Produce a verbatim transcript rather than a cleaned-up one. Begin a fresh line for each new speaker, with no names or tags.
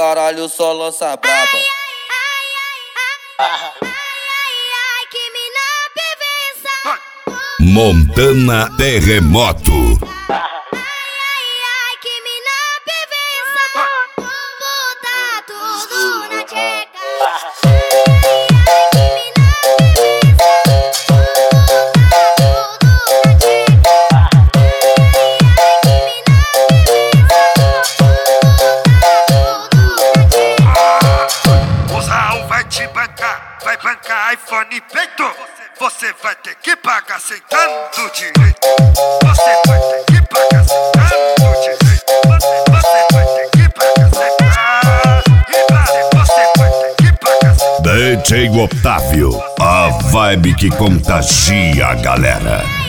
caralho, só lança braba.
Montana Terremoto.
Vai bancar iPhone peito, você vai ter que pagar sentando direito. Você vai ter que pagar sentando direito. Você, você vai ter que pagar sentando. E você vai ter que pagar sentando.
D J Otávio, a vibe que contagia a galera.